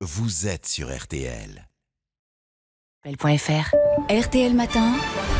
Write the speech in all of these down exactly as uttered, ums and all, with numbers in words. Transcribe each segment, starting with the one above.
vous êtes sur R T L. R T L point F R. R T L Matin,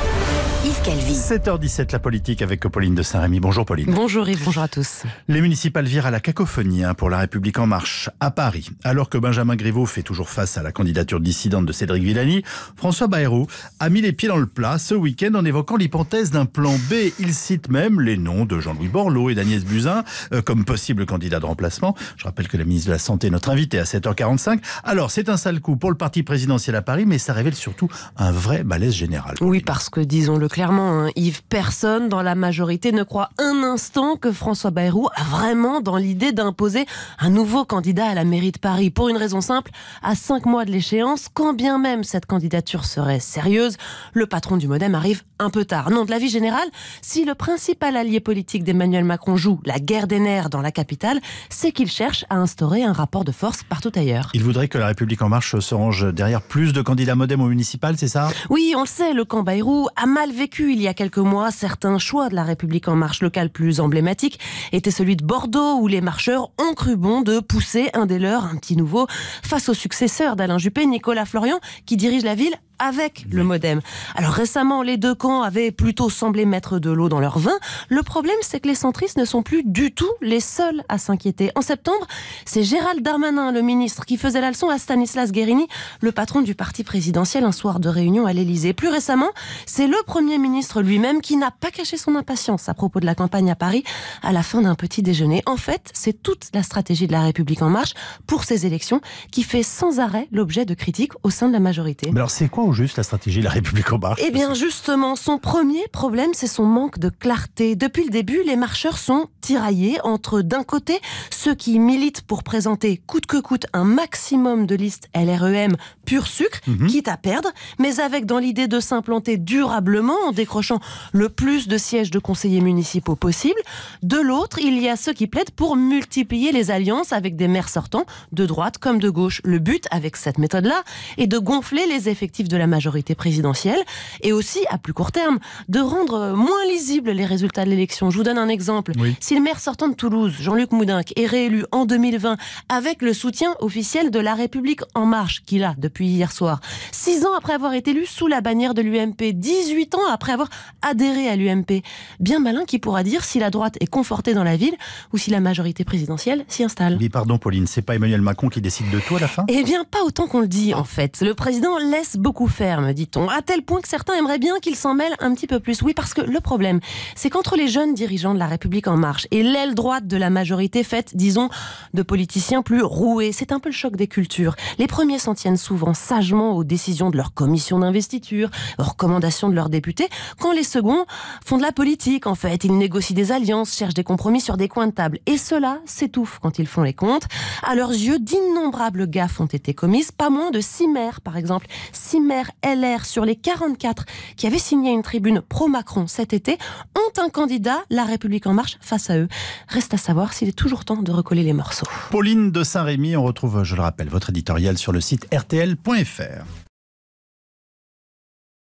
Yves Calvi. sept heures dix-sept, la politique avec Pauline de Saint-Rémy. Bonjour Pauline. Bonjour Yves, bonjour à tous. Les municipales virent à la cacophonie hein, pour La République En Marche à Paris. Alors que Benjamin Griveaux fait toujours face à la candidature dissidente de Cédric Villani, François Bayrou a mis les pieds dans le plat ce week-end en évoquant l'hypothèse d'un plan B. Il cite même les noms de Jean-Louis Borloo et d'Agnès Buzyn euh, comme possibles candidats de remplacement. Je rappelle que la ministre de la Santé est notre invitée à sept heures quarante-cinq. Alors c'est un sale coup pour le parti présidentiel à Paris, mais ça révèle surtout un vrai malaise général. Oui, parce que disons-le clairement, hein, Yves, personne dans la majorité ne croit un instant que François Bayrou a vraiment dans l'idée d'imposer un nouveau candidat à la mairie de Paris. Pour une raison simple, à cinq mois de l'échéance, quand bien même cette candidature serait sérieuse, le patron du MoDem arrive un peu tard. Non, de l'avis général, si le principal allié politique d'Emmanuel Macron joue la guerre des nerfs dans la capitale, c'est qu'il cherche à instaurer un rapport de force partout ailleurs. Il voudrait que La République En Marche se range derrière plus de candidats MoDem au municipal, c'est ça ? Oui, on le sait, le camp Bayrou a mal vécu il y a quelques mois certains choix de La République En Marche. Le cas le plus emblématique était celui de Bordeaux, où les marcheurs ont cru bon de pousser un des leurs, un petit nouveau, face au successeur d'Alain Juppé, Nicolas Florian, qui dirige la ville avec le MoDem. Alors récemment, les deux camps avaient plutôt semblé mettre de l'eau dans leur vin. Le problème, c'est que les centristes ne sont plus du tout les seuls à s'inquiéter. En septembre, c'est Gérald Darmanin, le ministre, qui faisait la leçon à Stanislas Guerini, le patron du parti présidentiel, un soir de réunion à l'Élysée. Plus récemment, c'est le Premier ministre lui-même qui n'a pas caché son impatience à propos de la campagne à Paris à la fin d'un petit déjeuner. En fait, c'est toute la stratégie de La République En Marche pour ces élections qui fait sans arrêt l'objet de critiques au sein de la majorité. Mais alors c'est quoi juste la stratégie de La République En Marche? Eh bien justement, son premier problème, c'est son manque de clarté. Depuis le début, les marcheurs sont tiraillés entre d'un côté ceux qui militent pour présenter coûte que coûte un maximum de listes L R E M pur sucre, mmh. quitte à perdre, mais avec dans l'idée de s'implanter durablement en décrochant le plus de sièges de conseillers municipaux possible. De l'autre, il y a ceux qui plaident pour multiplier les alliances avec des maires sortants, de droite comme de gauche. Le but, avec cette méthode-là, est de gonfler les effectifs de la majorité présidentielle et aussi, à plus court terme, de rendre moins lisibles les résultats de l'élection. Je vous donne un exemple. Oui. Si le maire sortant de Toulouse, Jean-Luc Moudenc, est réélu en deux mille vingt avec le soutien officiel de La République En Marche, qu'il a depuis hier soir, six ans après avoir été élu sous la bannière de l'U M P, dix-huit ans après avoir adhéré à l'U M P, bien malin qui pourra dire si la droite est confortée dans la ville ou si la majorité présidentielle s'y installe. Mais pardon Pauline, c'est pas Emmanuel Macron qui décide de tout à la fin ? Eh bien, pas autant qu'on le dit en fait. Le président laisse beaucoup faire, me dit-on, à tel point que certains aimeraient bien qu'il s'en mêle un petit peu plus. Oui, parce que le problème, c'est qu'entre les jeunes dirigeants de La République En Marche et l'aile droite de la majorité faite, disons, de politiciens plus roués, c'est un peu le choc des cultures. Les premiers s'en tiennent souvent sagement aux décisions de leur commission d'investiture, aux recommandations de leurs députés, quand les seconds font de la politique, en fait. Ils négocient des alliances, cherchent des compromis sur des coins de table. Et ceux-là s'étouffent quand ils font les comptes. À leurs yeux, d'innombrables gaffes ont été commises, pas moins de six maires, par exemple. Six maires L R sur les quarante-quatre qui avaient signé une tribune pro-Macron cet été ont un candidat, La République En Marche, face à eux. Reste à savoir s'il est toujours temps de recoller les morceaux. Pauline de Saint-Rémy, on retrouve, je le rappelle, votre éditorial sur le site R T L point F R.